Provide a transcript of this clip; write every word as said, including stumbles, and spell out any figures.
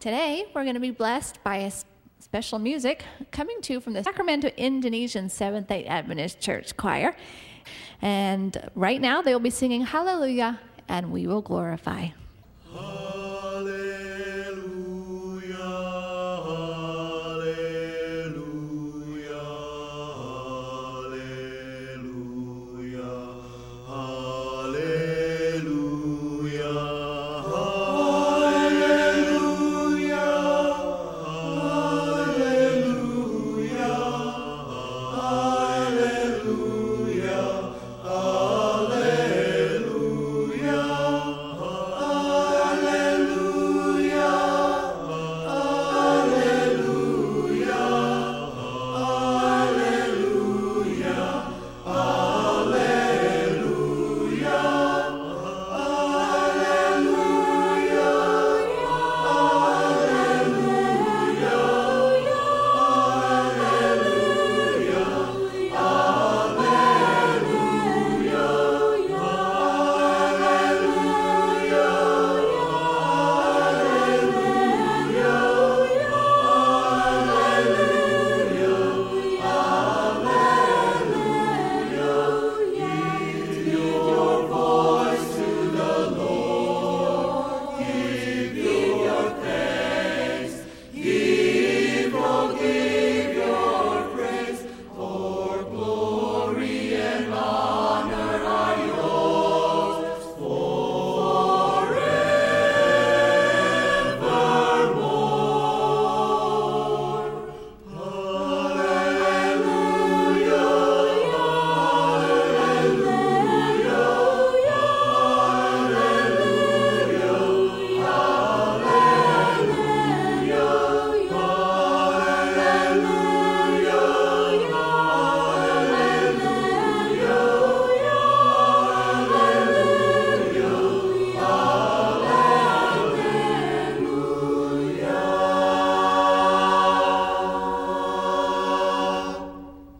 Today, we're going to be blessed by a s- special music coming to you from the Sacramento Indonesian Seventh-day Adventist Church Choir. And right now, they will be singing Hallelujah, and we will glorify.